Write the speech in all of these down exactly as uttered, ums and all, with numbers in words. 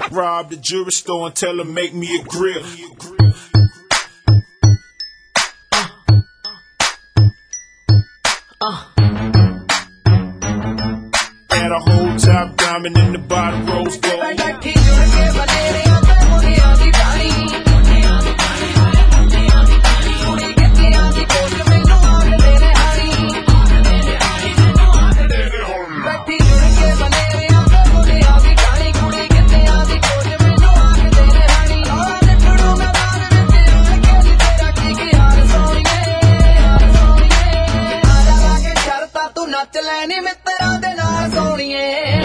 rob the jewelry store and tell her make me a grill. Uh. Add a whole top diamond in the bottom rose gold. ਨੱਚ ਲੈਣੀ ਮਿੱਤਰਾਂ ਦੇ ਨਾਲ ਸੋਹਣੀਏ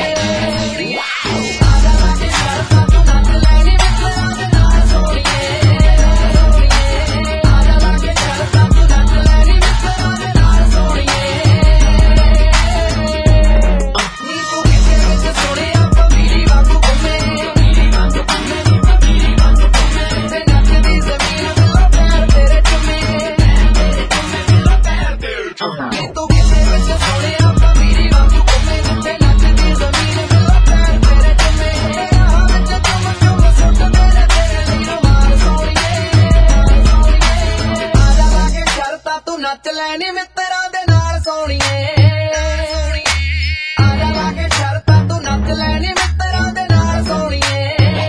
ਨੱਚ ਲੈਣੀ ਮਿੱਤਰਾਂ ਦੇ ਨਾਲ ਸੋਹਣੀਏ ਆ ਜਾ ਲਾ ਕੇ ਸ਼ਰਤਾਂ ਤੂੰ ਨੱਚ ਲੈਣੀ ਮਿੱਤਰਾਂ ਦੇ ਨਾਲ ਸੋਹਣੀਏ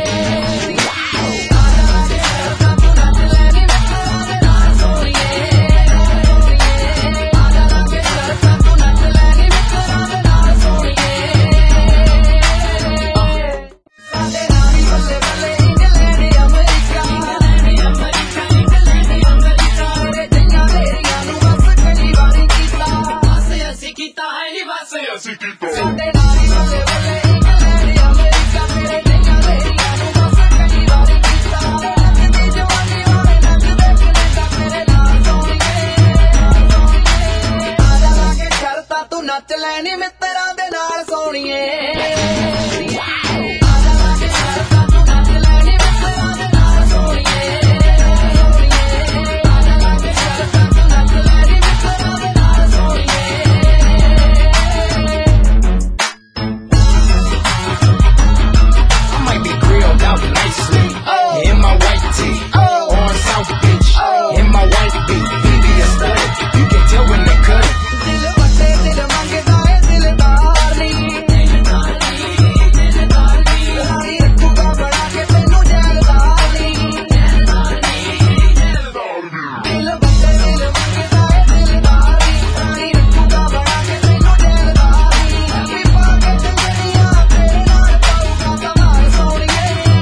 ਆ ਜਾ ਲਾ ਕੇ ਸ਼ਰਤਾਂ ਤੂੰ ਨੱਚ ਲੈਣੀ ਮਿੱਤਰਾਂ ਦੇ ਨਾਲ ਸੋਹਣੀਏ ਆ ਜਾ ਲਾ ਕੇ ਸ਼ਰਤਾਂ ਤੂੰ ਨੱਚ ਲੈਣੀ ਮਿੱਤਰਾਂ ਦੇ ਨਾਲ ਸੋਹਣੀਏ ਸਾਡੇ ਨਾਲ ਹੀ ਬੱਲੇ ਬੱਲੇ England America America England America ਦੇ ਜਿੰਨਾ ਤੇਰੀਆਂ ਕੀਤਾ ਹੈ ਨੀ ਬਸ ਅਸੀਂ ਕੀਤਾ ਸਾਡੇ ਨਾਲ ਹੀ ਬੱਲੇ ਬੱਲੇ ਇੰਗਲੈਂਡ ਅਮਰੀਕਾ ਮੇਰੇ ਦਿਲਾਂ ਤੇਰੀਆਂ ਨੂੰ ਬਸ ਕਈ ਵਾਰੀ ਕੀਤਾ ਨੱਚਦੀ ਜਵਾਨੀ ਵਾਲੇ ਨੱਚਦੇ ਕੈਨੇਡਾ ਮੇਰੇ ਨਾਲ ਸੋਹਣੀਏ ਆ ਜਾ ਲਾ ਕੇ ਸ਼ਰਤਾਂ ਤੂੰ ਨੱਚ ਲੈਣੀ ਮਿੱਤਰਾਂ ਦੇ ਨਾਲ ਸੋਹਣੀਏ ਆ ਜਾ ਲਾ ਕੇ ਸ਼ਰਤਾਂ ਤੂੰ ਨੱਚ ਲੈਣੀ ਮਿੱਤਰਾਂ ਦੇ ਨਾਲ ਸੋਹਣੀਏ ਆ ਜਾ ਲਾ ਕੇ ਸ਼ਰਤਾਂ ਤੂੰ ਨੱਚ ਲੈਣੀ ਮਿੱਤਰਾਂ ਦੇ ਨਾਲ ਸੋਹਣੀਏ nicely, oh. In my white tee, oh. On South Beach, oh. In my white beat, he be a stud. You can tell when they cut it. Dil batte dil mangda hai dildaar nahi, dildaar nahi, dildaar nahi. Lari rakhuga bada ke tenu jaildaar nahi, jaildaar nahi, jaildaar nahi. Dil batte dil mangda hai dildaar nahi, lari rakhuga bada ke tenu jaildaar nahi. Happy birthday duniya tere naal paauga kamaal soniye.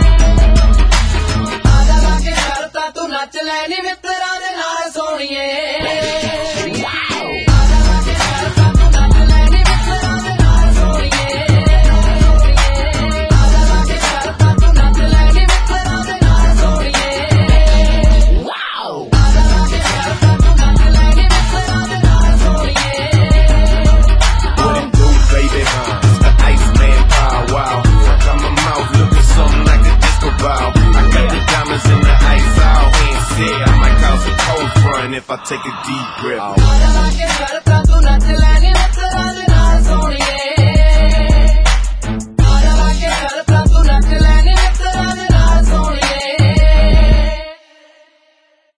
ਤੂੰ ਨੱਚ ਲੈਣੀ ਮਿੱਤਰਾਂ ਦੇ ਨਾਲ ਸੋਹਣੀਏ ਆ ਜਾ ਲਾ ਕੇ ਸ਼ਰਤਾਂ ਤੂੰ ਨੱਚ ਲੈਣੀ ਮਿੱਤਰਾਂ ਦੇ ਨਾਲ ਸੋਹਣੀਏ ਆ ਜਾ ਲਾ ਕੇ ਸ਼ਰਤਾਂ ਤੂੰ ਨੱਚ ਲੈਣੀ ਮਿੱਤਰਾਂ ਦੇ ਨਾਲ ਸੋਹਣੀਏ ਆ ਜਾ ਲਾ ਕੇ ਸ਼ਰਤਾਂ ਤੂੰ ਨੱਚ ਲੈਣੀ ਮਿੱਤਰਾਂ ਦੇ ਨਾਲ ਸੋਹਣੀਏ What it do, baby? The Iceman pow wow. Got my mouth looking something like a disco ball. I got the diamonds in the ice out. I might cause a cold front if I take a deep breath. ਆ ਜਾ ਲਾ ਕੇ ਸ਼ਰਤਾਂ ਤੂੰ ਨੱਚ ਲੈ